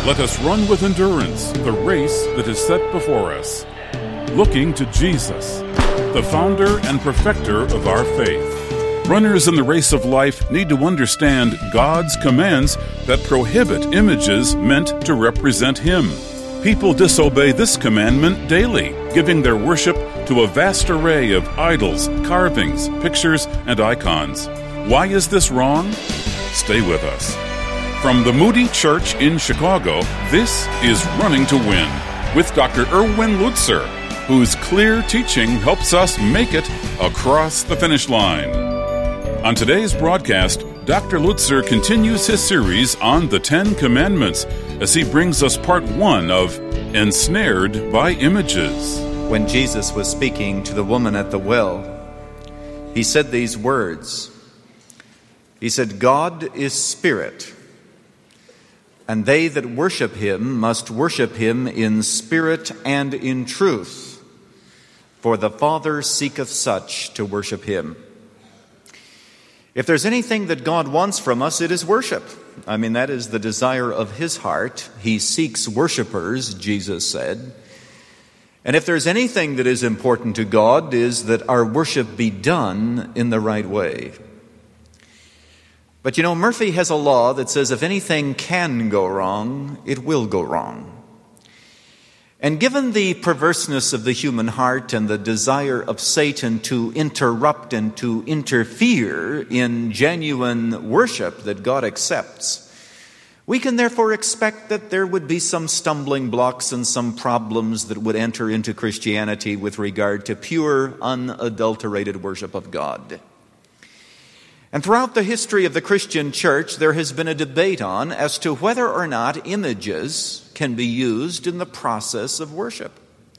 Let us run with endurance the race that is set before us, looking to Jesus, the founder and perfecter of our faith. Runners in the race of life need to understand God's commands that prohibit images meant to represent Him. People disobey this commandment daily, giving their worship to a vast array of idols, carvings, pictures, and icons. Why is this wrong? Stay with us. From the Moody Church in Chicago, this is Running to Win with Dr. Erwin Lutzer, whose clear teaching helps us make it across the finish line. On today's broadcast, Dr. Lutzer continues his series on the Ten Commandments as he brings us part 1 of Ensnared by Images. When Jesus was speaking to the woman at the well, he said these words. He said, "God is spirit, and they that worship Him must worship Him in spirit and in truth, for the Father seeketh such to worship Him." If there's anything that God wants from us, it is worship. That is the desire of His heart. He seeks worshipers, Jesus said. And if there's anything that is important to God, is that our worship be done in the right way. But Murphy has a law that says if anything can go wrong, it will go wrong. And given the perverseness of the human heart and the desire of Satan to interrupt and to interfere in genuine worship that God accepts, we can therefore expect that there would be some stumbling blocks and some problems that would enter into Christianity with regard to pure, unadulterated worship of God. And throughout the history of the Christian church, there has been a debate on as to whether or not images can be used in the process of worship.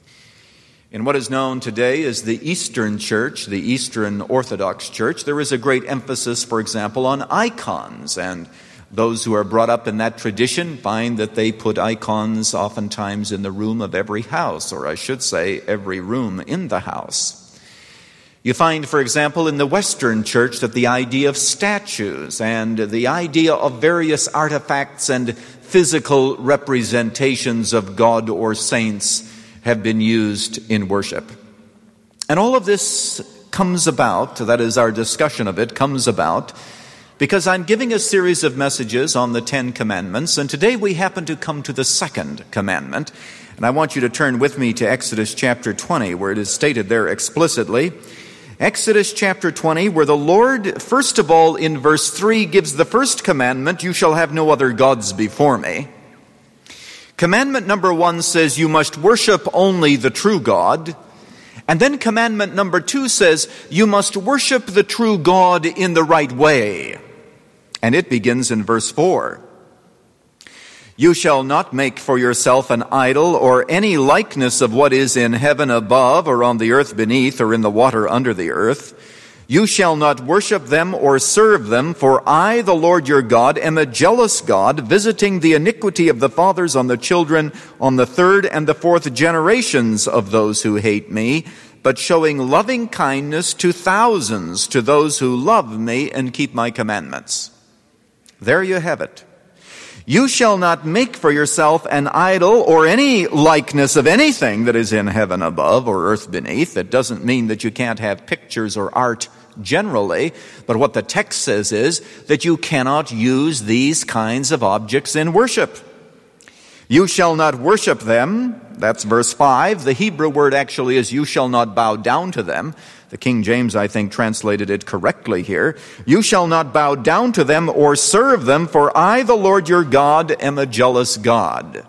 In what is known today as the Eastern Church, the Eastern Orthodox Church, there is a great emphasis, for example, on icons. And those who are brought up in that tradition find that they put icons oftentimes in the room of every house, or I should say, every room in the house. You find, for example, in the Western Church that the idea of statues and the idea of various artifacts and physical representations of God or saints have been used in worship. And all of this comes about, that is our discussion of it, comes about because I'm giving a series of messages on the Ten Commandments, and today we happen to come to the second commandment. And I want you to turn with me to Exodus chapter 20, where it is stated there explicitly. Exodus chapter 20, where the Lord, first of all, in verse 3, gives the first commandment, "You shall have no other gods before me." Commandment number 1 says, "You must worship only the true God." And then commandment number 2 says, "You must worship the true God in the right way." And it begins in verse 4. "You shall not make for yourself an idol or any likeness of what is in heaven above or on the earth beneath or in the water under the earth. You shall not worship them or serve them, for I, the Lord your God, am a jealous God, visiting the iniquity of the fathers on the children, on the third and the fourth generations of those who hate me, but showing loving kindness to thousands, to those who love me and keep my commandments." There you have it. You shall not make for yourself an idol or any likeness of anything that is in heaven above or earth beneath. That doesn't mean that you can't have pictures or art generally, but what the text says is that you cannot use these kinds of objects in worship. You shall not worship them. That's verse 5. The Hebrew word actually is you shall not bow down to them. The King James, I think, translated it correctly here. You shall not bow down to them or serve them, for I, the Lord your God, am a jealous God.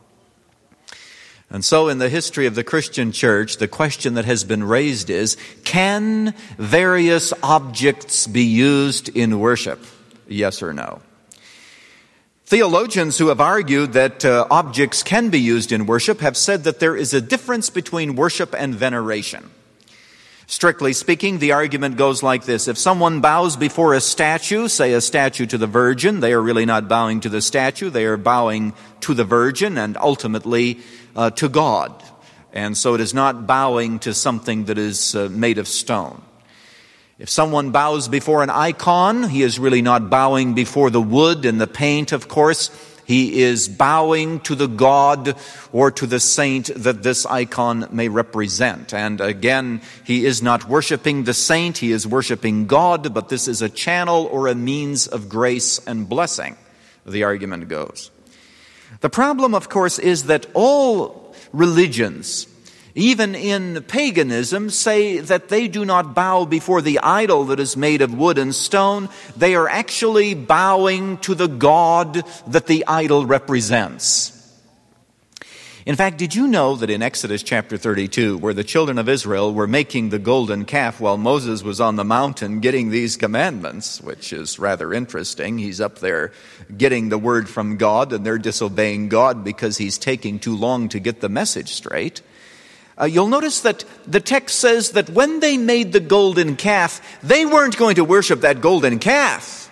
And so in the history of the Christian church, the question that has been raised is, can various objects be used in worship? Yes or no? Theologians who have argued that objects can be used in worship have said that there is a difference between worship and veneration. Strictly speaking, the argument goes like this. If someone bows before a statue, say a statue to the Virgin, they are really not bowing to the statue, they are bowing to the Virgin and ultimately to God. And so it is not bowing to something that is made of stone. If someone bows before an icon, he is really not bowing before the wood and the paint, of course, He is bowing to the god or to the saint that this icon may represent. And again, he is not worshiping the saint, he is worshiping God, but this is a channel or a means of grace and blessing, the argument goes. The problem, of course, is that all religions, even in paganism, say that they do not bow before the idol that is made of wood and stone. They are actually bowing to the God that the idol represents. In fact, did you know that in Exodus chapter 32, where the children of Israel were making the golden calf while Moses was on the mountain getting these commandments, which is rather interesting. He's up there getting the word from God, and they're disobeying God because he's taking too long to get the message straight. You'll notice that the text says that when they made the golden calf, they weren't going to worship that golden calf.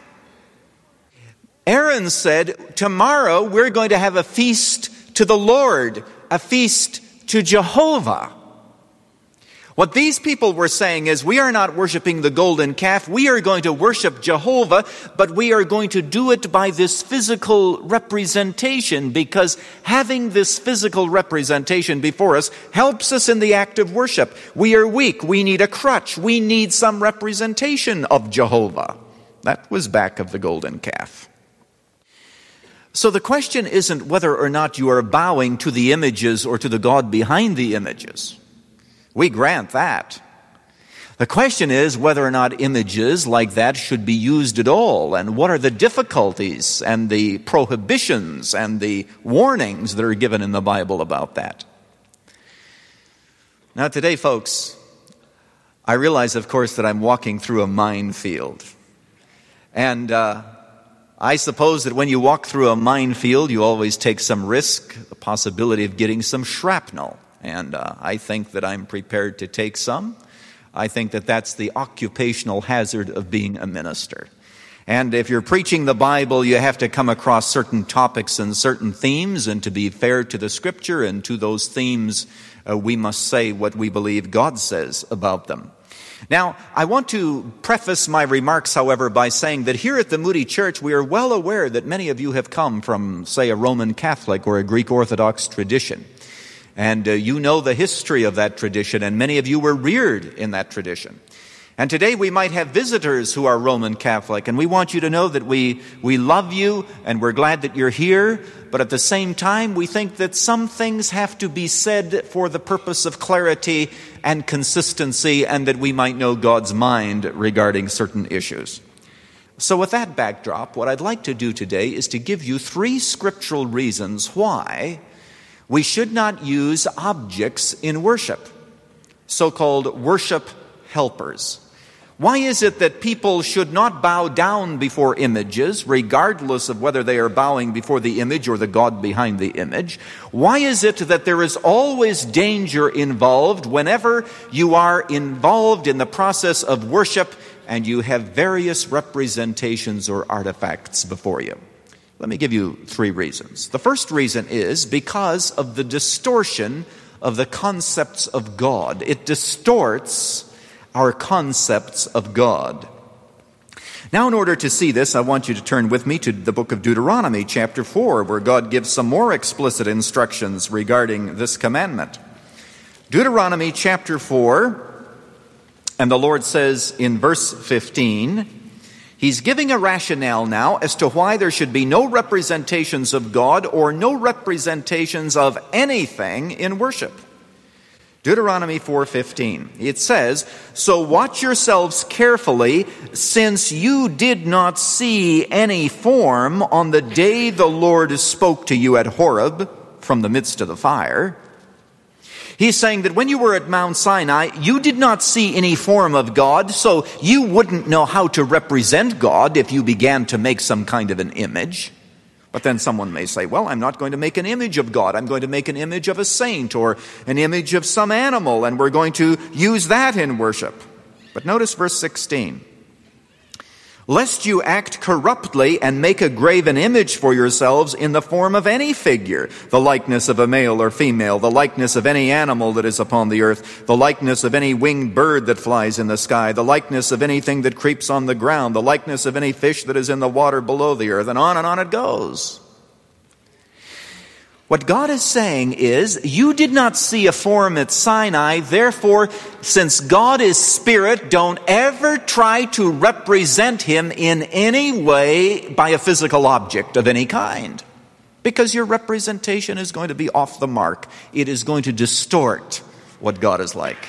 Aaron said, tomorrow we're going to have a feast to the Lord, a feast to Jehovah. What these people were saying is, we are not worshiping the golden calf, we are going to worship Jehovah, but we are going to do it by this physical representation, because having this physical representation before us helps us in the act of worship. We are weak, we need a crutch, we need some representation of Jehovah. That was back of the golden calf. So the question isn't whether or not you are bowing to the images or to the God behind the images. We grant that. The question is whether or not images like that should be used at all, and what are the difficulties and the prohibitions and the warnings that are given in the Bible about that. Now today, folks, I realize, of course, that I'm walking through a minefield. And I suppose that when you walk through a minefield, you always take some risk, the possibility of getting some shrapnel. And I think that I'm prepared to take some. I think that that's the occupational hazard of being a minister. And if you're preaching the Bible, you have to come across certain topics and certain themes. And to be fair to the Scripture and to those themes, we must say what we believe God says about them. Now, I want to preface my remarks, however, by saying that here at the Moody Church, we are well aware that many of you have come from, say, a Roman Catholic or a Greek Orthodox tradition. And you know the history of that tradition, and many of you were reared in that tradition. And today we might have visitors who are Roman Catholic, and we want you to know that we love you, and we're glad that you're here, but at the same time we think that some things have to be said for the purpose of clarity and consistency, and that we might know God's mind regarding certain issues. So with that backdrop, what I'd like to do today is to give you 3 scriptural reasons why we should not use objects in worship, so-called worship helpers. Why is it that people should not bow down before images, regardless of whether they are bowing before the image or the God behind the image? Why is it that there is always danger involved whenever you are involved in the process of worship and you have various representations or artifacts before you? Let me give you 3 reasons. The first reason is because of the distortion of the concepts of God. It distorts our concepts of God. Now, in order to see this, I want you to turn with me to the book of Deuteronomy, chapter 4, where God gives some more explicit instructions regarding this commandment. Deuteronomy chapter 4, and the Lord says in verse 15, He's giving a rationale now as to why there should be no representations of God or no representations of anything in worship. Deuteronomy 4:15. It says, "So watch yourselves carefully, since you did not see any form on the day the Lord spoke to you at Horeb from the midst of the fire." He's saying that when you were at Mount Sinai, you did not see any form of God, so you wouldn't know how to represent God if you began to make some kind of an image. But then someone may say, well, I'm not going to make an image of God. I'm going to make an image of a saint or an image of some animal, and we're going to use that in worship. But notice verse 16. "Lest you act corruptly and make a graven image for yourselves in the form of any figure, the likeness of a male or female, the likeness of any animal that is upon the earth, the likeness of any winged bird that flies in the sky, the likeness of anything that creeps on the ground, the likeness of any fish that is in the water below the earth," and on it goes. What God is saying is, you did not see a form at Sinai, therefore, since God is spirit, don't ever try to represent him in any way by a physical object of any kind. Because your representation is going to be off the mark. It is going to distort what God is like.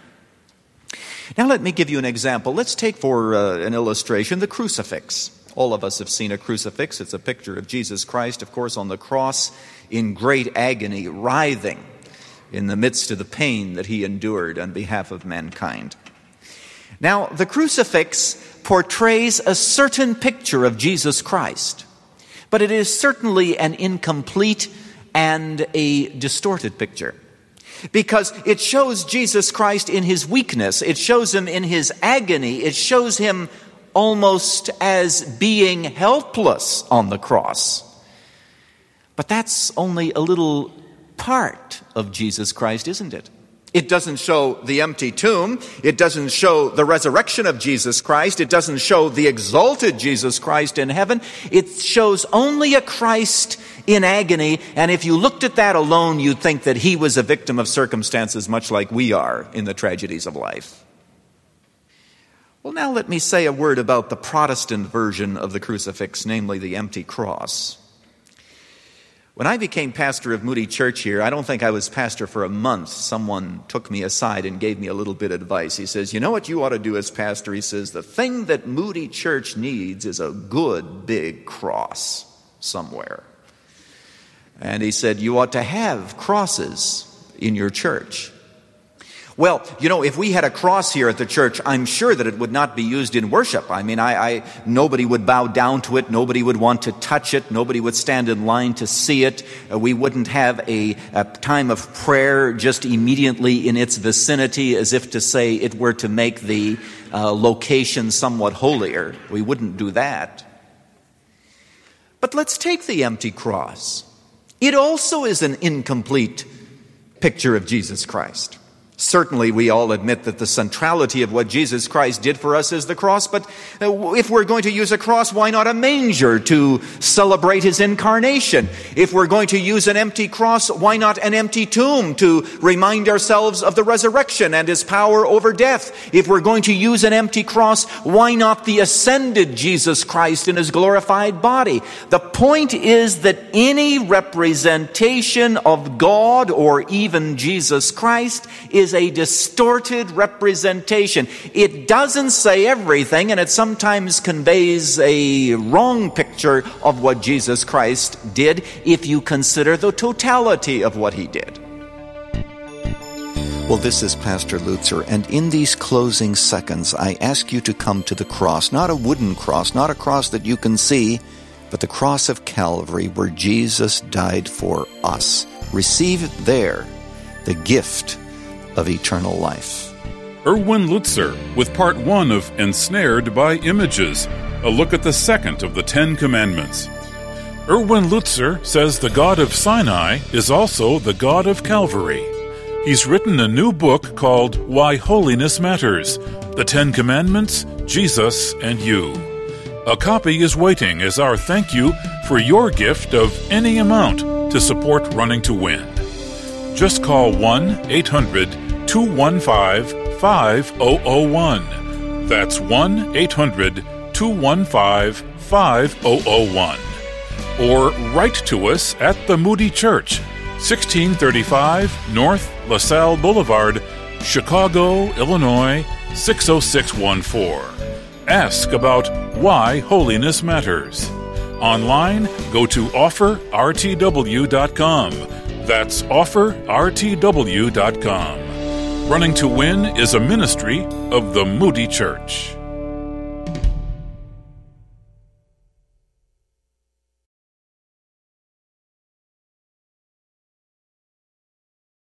Now let me give you an example. Let's take for an illustration the crucifix. All of us have seen a crucifix. It's a picture of Jesus Christ, of course, on the cross in great agony, writhing in the midst of the pain that he endured on behalf of mankind. Now, the crucifix portrays a certain picture of Jesus Christ, but it is certainly an incomplete and a distorted picture. Because it shows Jesus Christ in his weakness. It shows him in his agony. It shows him almost as being helpless on the cross. But that's only a little part of Jesus Christ, isn't it? It doesn't show the empty tomb. It doesn't show the resurrection of Jesus Christ. It doesn't show the exalted Jesus Christ in heaven. It shows only a Christ in agony. And if you looked at that alone, you'd think that he was a victim of circumstances much like we are in the tragedies of life. Well, now let me say a word about the Protestant version of the crucifix, namely the empty cross. When I became pastor of Moody Church here, I don't think I was pastor for a month. Someone took me aside and gave me a little bit of advice. He says, you know what you ought to do as pastor? He says, the thing that Moody Church needs is a good big cross somewhere. And he said, you ought to have crosses in your church. Well, you know, if we had a cross here at the church, I'm sure that it would not be used in worship. I mean, nobody would bow down to it. Nobody would want to touch it. Nobody would stand in line to see it. We wouldn't have a time of prayer just immediately in its vicinity, as if to say it were to make the location somewhat holier. We wouldn't do that. But let's take the empty cross. It also is an incomplete picture of Jesus Christ. Certainly, we all admit that the centrality of what Jesus Christ did for us is the cross, but if we're going to use a cross, why not a manger to celebrate his incarnation? If we're going to use an empty cross, why not an empty tomb to remind ourselves of the resurrection and his power over death? If we're going to use an empty cross, why not the ascended Jesus Christ in his glorified body? The point is that any representation of God or even Jesus Christ is a distorted representation. It doesn't say everything, and it sometimes conveys a wrong picture of what Jesus Christ did if you consider the totality of what he did. Well, this is Pastor Lutzer, and in these closing seconds, I ask you to come to the cross, not a wooden cross, not a cross that you can see, but the cross of Calvary where Jesus died for us. Receive there the gift of eternal life. Erwin Lutzer with part 1 of Ensnared by Images, a look at the second of the 10 Commandments. Erwin Lutzer says the God of Sinai is also the God of Calvary. He's written a new book called Why Holiness Matters, the 10 Commandments, Jesus, and You. A copy is waiting as our thank you for your gift of any amount to support Running to Win. Just call 1-800-215-5001. That's 1-800-215-5001. Or write to us at the Moody Church, 1635 North LaSalle Boulevard, Chicago, Illinois, 60614. Ask about why holiness matters. Online, go to offerrtw.com. That's offerrtw.com. Running to Win is a ministry of the Moody Church.